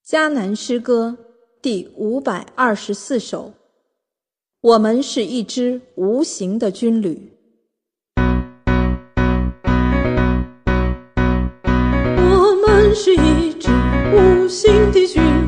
迦南诗歌第524首。我们是一支无形的军旅。 我们是一支无形的军旅。